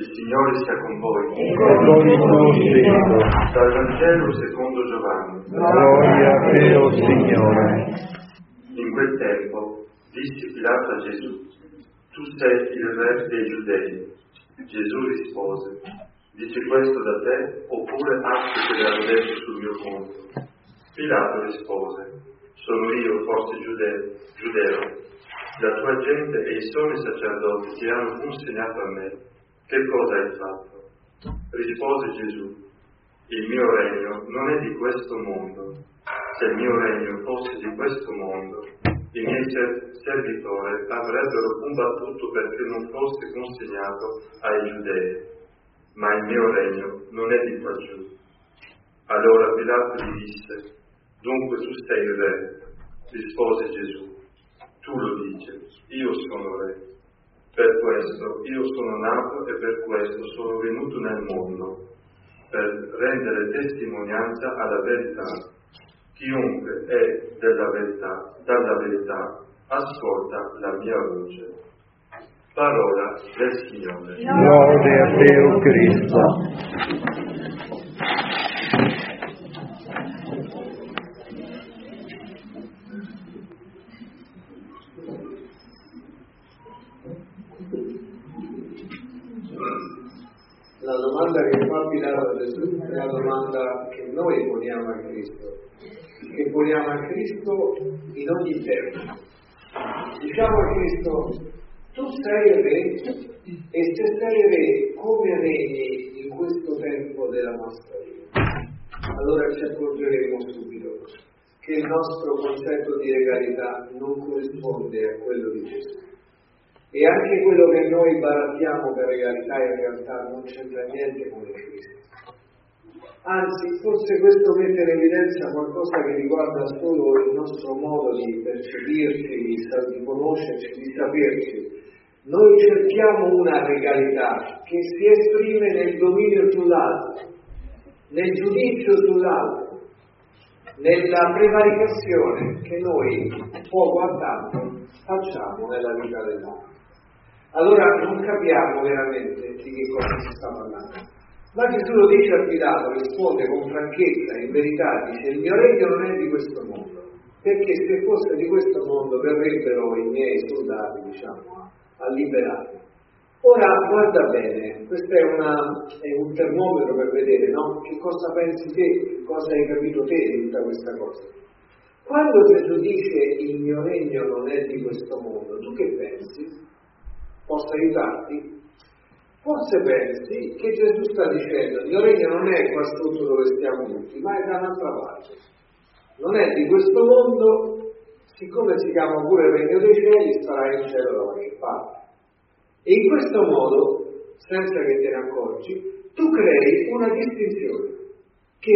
Il Signore sia con voi. Con il tuo spirito. Dal Vangelo secondo Giovanni. Gloria a te, o Signore. In quel tempo disse Pilato a Gesù: Tu sei il re dei Giudei. Gesù rispose: Dici questo da te, oppure altri te l'hanno detto sul mio conto? Pilato rispose: Sono io forse giudeo? La tua gente e i sommi sacerdoti ti hanno consegnato a me. Che cosa hai fatto? Rispose Gesù: Il mio regno non è di questo mondo. Se il mio regno fosse di questo mondo, i miei servitori avrebbero combattuto perché non fosse consegnato ai giudei. Ma il mio regno non è di qua giù. Allora Pilato gli disse: Dunque tu sei il re? Rispose Gesù: Tu lo dici, io sono re. Per questo io sono nato e per questo sono venuto nel mondo, per rendere testimonianza alla verità. Chiunque è dalla verità, ascolta la mia voce. Parola del Signore. Lode a te, o Cristo. La domanda che fa Pilato a Gesù è la domanda che noi poniamo a Cristo, che poniamo a Cristo in ogni tempo. Diciamo a Cristo: tu sei re, e se sei re, come regni in questo tempo della nostra vita? Allora ci accorgeremo subito che il nostro concetto di regalità non corrisponde a quello di Gesù. E anche quello che noi barattiamo per regalità in realtà non c'entra niente con il Cristo. Anzi, forse questo mette in evidenza qualcosa che riguarda solo il nostro modo di percepirci, di conoscerci, di saperci. Noi cerchiamo una regalità che si esprime nel dominio sull'altro, nel giudizio sull'altro, nella prevaricazione che noi poco a tanto facciamo nella vita dell'altro. Allora non capiamo veramente di che cosa si sta parlando. Ma Gesù lo dice a Pilato, risponde con franchezza, in verità, dice: il mio regno non è di questo mondo, perché se fosse di questo mondo verrebbero i miei soldati, a liberarmi. Ora guarda bene, questo è un termometro per vedere, no? Che cosa pensi te, che cosa hai capito te di tutta questa cosa. Quando Gesù dice il mio regno non è di questo mondo, tu che pensi? Posso aiutarti? Forse pensi che Gesù sta dicendo: il mio regno non è qua sotto dove stiamo tutti, ma è da un'altra parte. Non è di questo mondo, siccome si chiama pure il regno dei cieli, starà in cielo da qualche parte. E in questo modo, senza che te ne accorgi, tu crei una distinzione che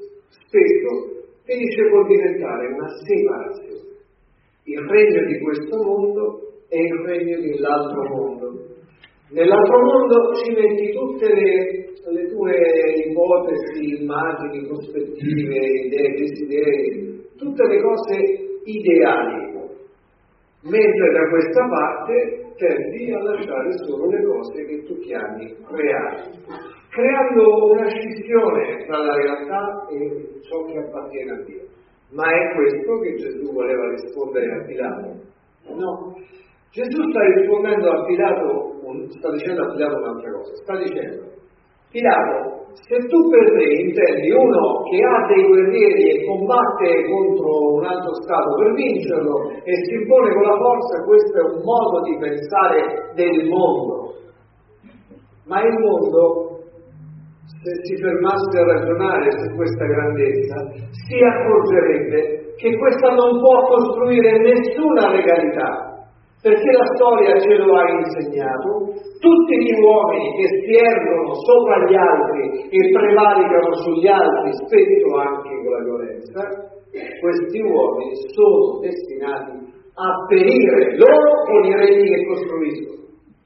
spesso finisce col diventare una separazione. Il regno di questo mondo è il regno dell'altro mondo. Nell'altro mondo ci metti tutte le tue ipotesi, immagini, prospettive, idee, desideri, tutte le cose ideali, mentre da questa parte tendi a lasciare solo le cose che tu chiami reali, creando una scissione tra la realtà e ciò che appartiene a Dio. Ma è questo che Gesù voleva rispondere a Pilato? No. Gesù sta rispondendo a Pilato, sta dicendo a Pilato un'altra cosa, sta dicendo: Pilato, se tu per me intendi uno che ha dei guerrieri e combatte contro un altro Stato per vincerlo e si impone con la forza, questo è un modo di pensare del mondo. Ma il mondo, se si fermasse a ragionare su questa grandezza, si accorgerebbe che questa non può costruire nessuna legalità. Perché la storia ce lo ha insegnato, tutti gli uomini che si ergono sopra gli altri e prevaricano sugli altri, spesso anche con la violenza, questi uomini sono destinati a perire loro con i regni che costruiscono.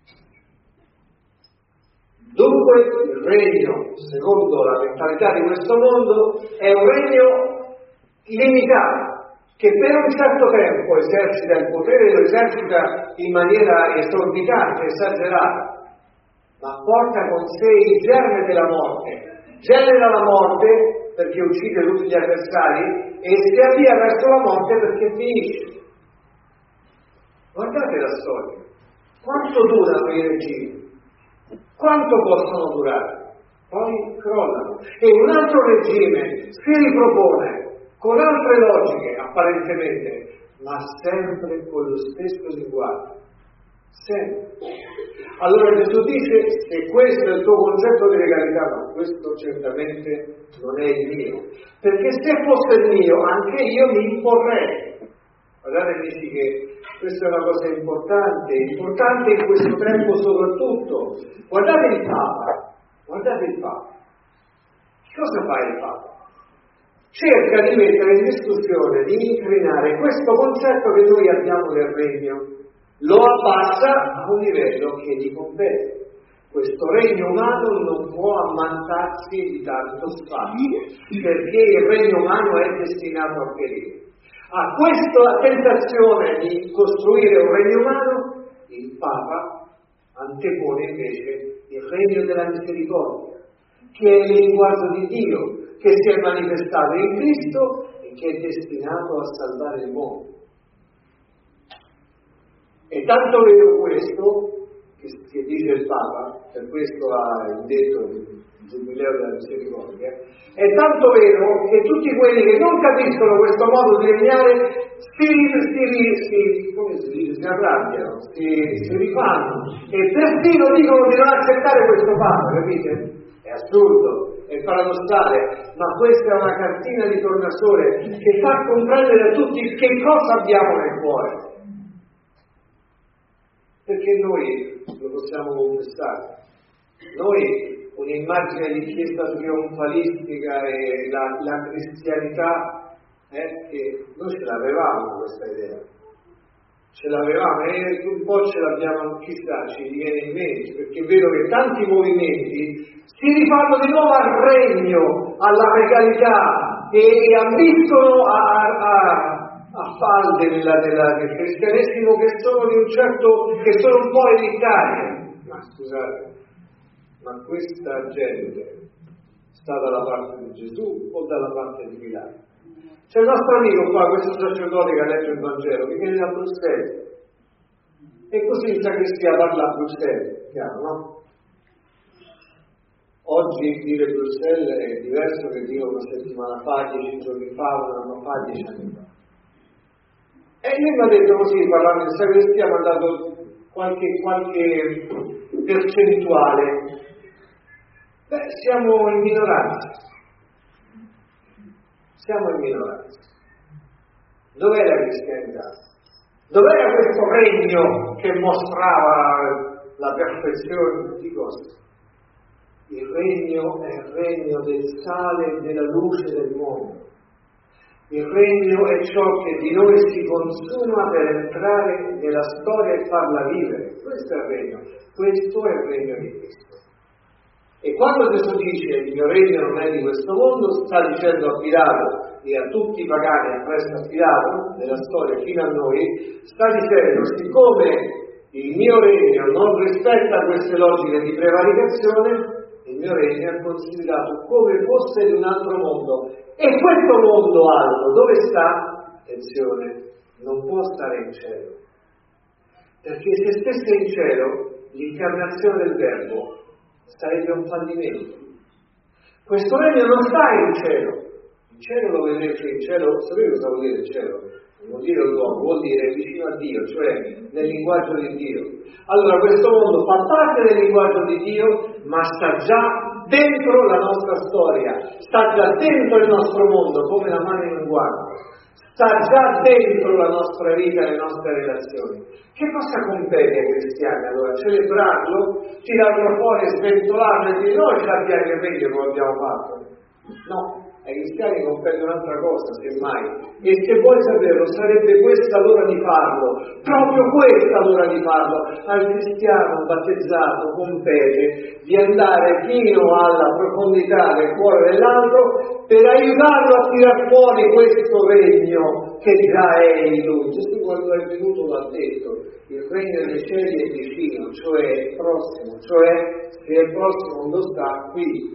Dunque il regno, secondo la mentalità di questo mondo, è un regno limitato, che per un certo tempo esercita il potere, lo esercita in maniera esorbitante, esagerata, ma porta con sé il germe della morte. Genera la morte perché uccide tutti gli avversari e si avvia verso la morte perché finisce. Guardate la storia. Quanto durano i regimi? Quanto possono durare? Poi crollano. E un altro regime si ripropone con altre logiche, apparentemente, ma sempre con lo stesso linguaggio. Sempre. Allora Gesù dice: se questo è il tuo concetto di legalità, ma questo certamente non è il mio, perché se fosse il mio anche io mi imporrei. Guardate amici che questa è una cosa importante in questo tempo soprattutto. Guardate il Papa. Che cosa fa il Papa? Cerca di mettere in discussione, di incrinare questo concetto che noi abbiamo del regno. Lo abbassa a un livello che gli compete. Questo regno umano non può ammantarsi di tanto spazio, perché il regno umano è destinato a perire. A questa tentazione di costruire un regno umano, il Papa antepone invece il regno della misericordia, che è il linguaggio di Dio, che si è manifestato in Cristo e che è destinato a salvare il mondo. È tanto vero questo, che dice il Papa, per questo ha indetto il Giubileo della Misericordia, è tanto vero che tutti quelli che non capiscono questo modo di regnare si arrabbiano, si rifanno e persino dicono di non accettare questo Papa, capite? È assurdo, è paradossale, ma questa è una cartina di tornasole che fa comprendere a tutti che cosa abbiamo nel cuore. Perché noi lo possiamo confessare. Noi un'immagine di chiesa trionfalistica e la cristianità, che noi ce l'avevamo questa idea. Ce l'avevamo e un po' ce l'abbiamo, chissà, ci viene in mente, perché vedo che tanti movimenti si rifanno di nuovo al regno, alla regalità e ambiscono a falde del cristianesimo che sono di un certo, che sono un po' elitarie. Ma scusate, ma questa gente sta dalla parte di Gesù o dalla parte di Pilato? C'è il nostro amico qua, questo sacerdote che legge il Vangelo, che viene da Bruxelles. E così in sacrestia parla a Bruxelles, chiaro, no? Oggi dire Bruxelles è diverso che dire una settimana fa, 10 giorni fa, un anno fa, 10 anni fa. E lui mi ha detto così, parlando in sacrestia, mi ha dato qualche percentuale. Siamo in minoranza. Siamo in minoranza. Dov'è la cristianità? Dov'era questo regno che mostrava la perfezione di cosa? Il regno è il regno del sale e della luce del mondo. Il regno è ciò che di noi si consuma per entrare nella storia e farla vivere. Questo è il regno. Questo è il regno di Cristo. E quando Gesù dice il mio regno non è di questo mondo, sta dicendo a Pilato e a tutti i pagani appresso a Pilato, nella storia fino a noi, sta dicendo siccome il mio regno non rispetta queste logiche di prevaricazione, il mio regno è considerato come fosse di un altro mondo. E questo mondo alto dove sta? Attenzione, non può stare in cielo. Perché se stesse in cielo, l'incarnazione del Verbo sarebbe un fallimento. Questo regno non sta in cielo. In cielo lo vedete, in cielo, sapete cosa vuol dire il cielo? Non vuol dire l'uomo, vuol dire vicino a Dio, cioè nel linguaggio di Dio. Allora questo mondo fa parte del linguaggio di Dio, ma sta già dentro la nostra storia, sta già dentro il nostro mondo, come la mano in un guanto. Sta già dentro la nostra vita e le nostre relazioni. Che cosa compete ai cristiani allora? Celebrarlo, tirarlo fuori, sventolarlo e dire noi ce l'abbiamo il regno come abbiamo fatto? No, ai cristiani compete un'altra cosa, semmai. E se vuoi saperlo, sarebbe questa l'ora di farlo, proprio questa l'ora di farlo. Al cristiano battezzato compete di andare fino alla profondità del cuore dell'altro per aiutarlo a tirar fuori questo regno che già è in lui. Gesù quando è venuto l'ha detto, il regno dei cieli è vicino, cioè è prossimo, cioè se è prossimo non lo sta qui.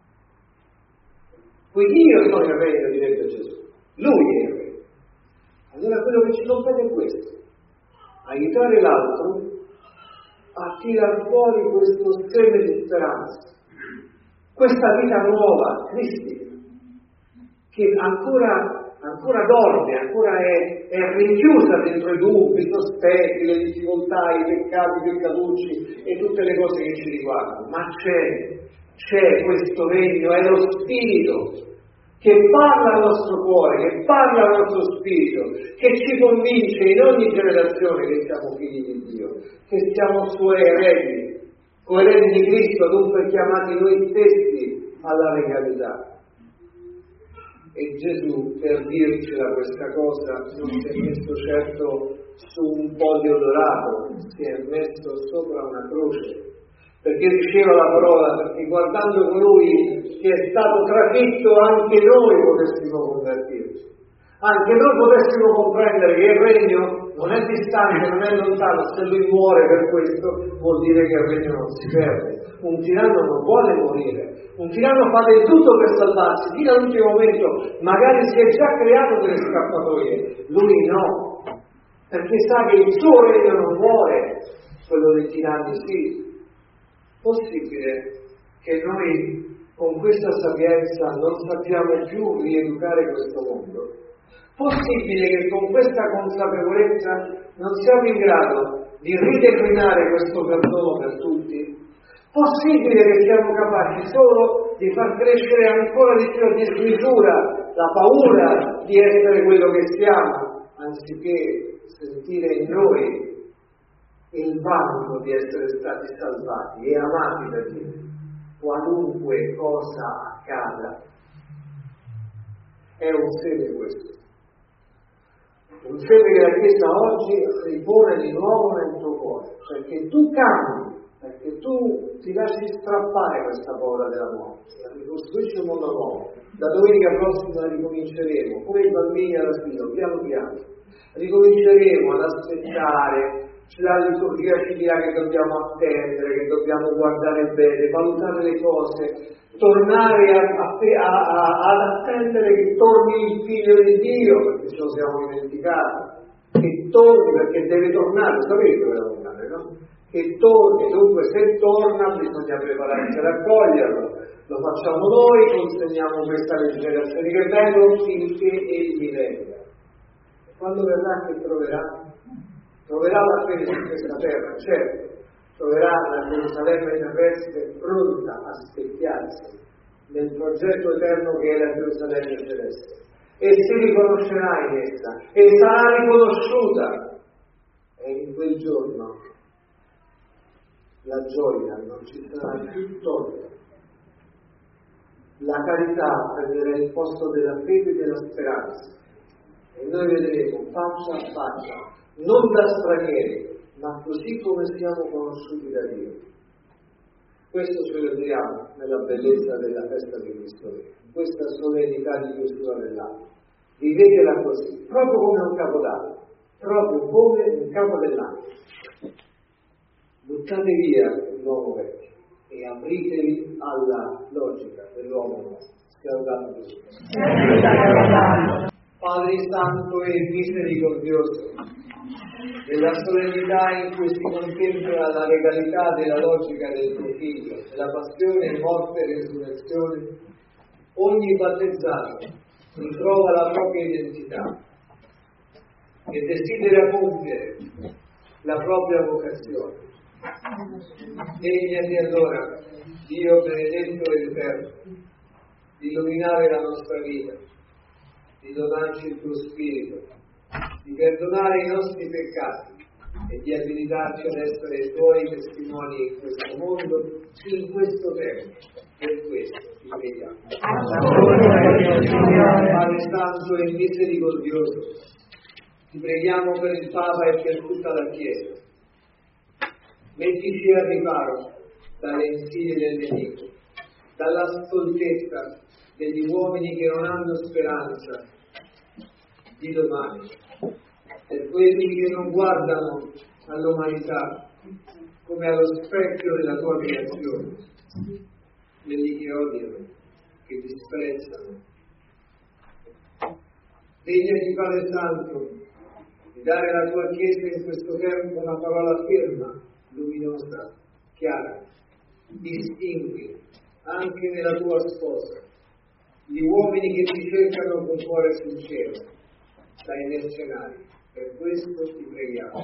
Quindi io sono il regno, direbbe Gesù, lui è il regno. Allora quello che ci compete è questo, aiutare l'altro a tirar fuori questo seme di speranza, questa vita nuova, cristica, che ancora dorme, ancora è rinchiusa dentro i dubbi, i sospetti, le difficoltà, i peccati, i peccaducci e tutte le cose che ci riguardano. Ma c'è questo regno, è lo Spirito che parla al nostro cuore, che parla al nostro spirito, che ci convince in ogni generazione che siamo figli di Dio, che siamo suoi eredi, coerenti di Cristo, dunque chiamati noi stessi alla legalità. E Gesù, per dircela questa cosa, non si è messo certo su un podio dorato, si è messo sopra una croce, perché diceva la parola, perché guardando colui che è stato trafitto anche noi potessimo convertirci, anche noi potessimo comprendere che il regno non è distante, non è lontano. Se lui muore per questo vuol dire che il regno non si perde. Un tiranno non vuole morire, un tiranno fa del tutto per salvarsi fino all'ultimo momento, magari si è già creato delle scappatoie, lui no, perché sa che il suo regno non muore, quello dei tiranni sì. Possibile che noi con questa sapienza non sappiamo più rieducare questo mondo? Possibile che con questa consapevolezza non siamo in grado di rideclinare questo perdono per tutti? Possibile che siamo capaci solo di far crescere ancora di più a dismisura la paura di essere quello che siamo, anziché sentire in noi il vanto di essere stati salvati e amati da Dio, qualunque cosa accada? È un seme questo. Un seme che la Chiesa oggi ripone di nuovo nel tuo cuore, perché tu cambi, perché tu ti lasci strappare questa paura della morte, ricostruisci un mondo nuovo. Da domenica prossima ricominceremo, come i bambini all'asilo, piano piano. Ricominceremo ad aspettare, la liturgia ci dirà che dobbiamo attendere, che dobbiamo guardare bene, valutare le cose, tornare ad attendere che torni il Figlio di Dio, perché ce lo siamo dimenticati, che torni perché deve tornare, sapete dove deve tornare, no? Che torni, dunque se torna bisogna prepararsi ad accoglierlo, lo facciamo noi, consegniamo questa alle generazioni che vengono finché egli venga. Quando verrà che troverà la fede su questa terra, certo, troverà la Gerusalemme terrestre pronta a specchiarsi nel progetto eterno che è la Gerusalemme celeste, e si riconoscerà in essa e sarà riconosciuta, e in quel giorno la gioia non ci sarà più tolta, la carità prenderà il posto della fede e della speranza, e noi vedremo faccia a faccia, non da stranieri, ma così come siamo conosciuti da Dio. Questo celebriamo nella bellezza della festa di Cristo, questa solennità di chiusura dell'anno. Vivetela così, proprio come un capodanno, proprio come un capo dell'anno. Buttate via l'uomo vecchio e apritevi alla logica dell'uomo nuovo. Sia lodato Gesù. Padre Santo e misericordioso, della solennità in cui si contempla la legalità della logica del tuo Figlio, della passione, morte e resurrezione, ogni battezzato ritrova la propria identità e desidera compiere la propria vocazione. Degnati allora, Dio benedetto e eterno, di illuminare la nostra vita, di donarci il tuo Spirito, di perdonare i nostri peccati e di abilitarci ad essere tuoi testimoni in questo mondo, in questo tempo. Per questo ti preghiamo. Padre Santo e misericordioso, ti preghiamo per il Papa e per tutta la Chiesa. Mettici al riparo dalle insidie del nemico, dalla stoltezza degli uomini che non hanno speranza, di domani, per quelli che non guardano all'umanità come allo specchio della tua creazione, quelli che odiano, che disprezzano. Degnati, Padre Santo, di dare alla tua Chiesa in questo tempo una parola ferma, luminosa, chiara. Distingui anche nella tua sposa gli uomini che ti cercano con cuore sincero dai mercenari. Per questo ti preghiamo.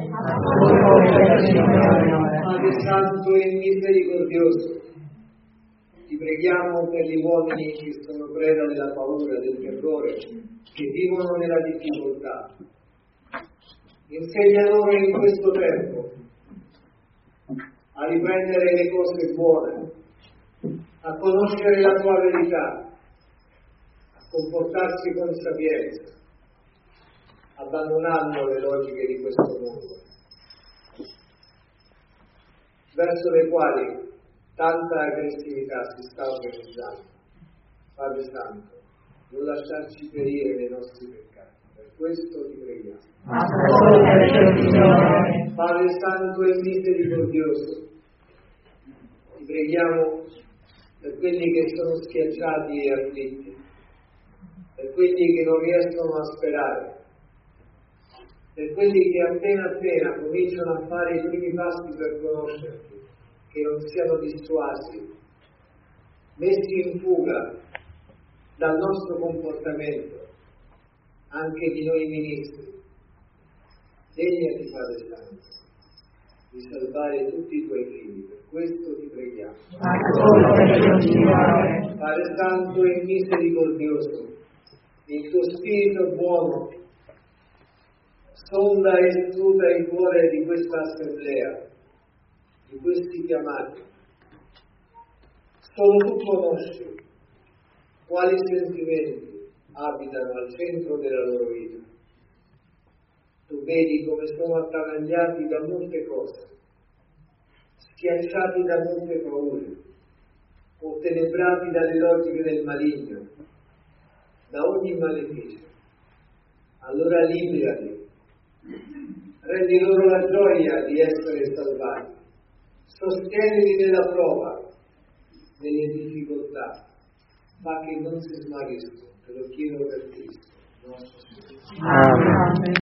Padre Santo e misericordioso, ti preghiamo per gli uomini che sono preda della paura, del terrore, che vivono nella difficoltà. Insegna loro in questo tempo a riprendere le cose buone, a conoscere la tua verità, a comportarsi con sapienza, abbandonando le logiche di questo mondo, verso le quali tanta aggressività si sta organizzando. Padre Santo, non lasciarci perire nei nostri peccati, per questo ti preghiamo. Padre Santo e misericordioso, ti preghiamo per quelli che sono schiacciati e afflitti, per quelli che non riescono a sperare, per quelli che appena cominciano a fare i primi passi per conoscerti, che non siano dissuasi, messi in fuga dal nostro comportamento, anche di noi ministri. Degnati, Padre Santo, di salvare tutti i tuoi figli, per questo ti preghiamo. Padre Santo e misericordioso, il tuo Spirito buono sonda e scruta il cuore di questa assemblea, di questi chiamati. Solo tu conosci quali sentimenti abitano al centro della loro vita. Tu vedi come sono attanagliati da molte cose, schiacciati da molte paure, ottenebrati dalle logiche del maligno, da ogni maleficio. Allora liberali, rendi loro la gioia di essere salvati, sostienili nella prova, nelle difficoltà, fa che non si smarriscono. Te lo chiedo per Cristo, nostro Signore. Amen.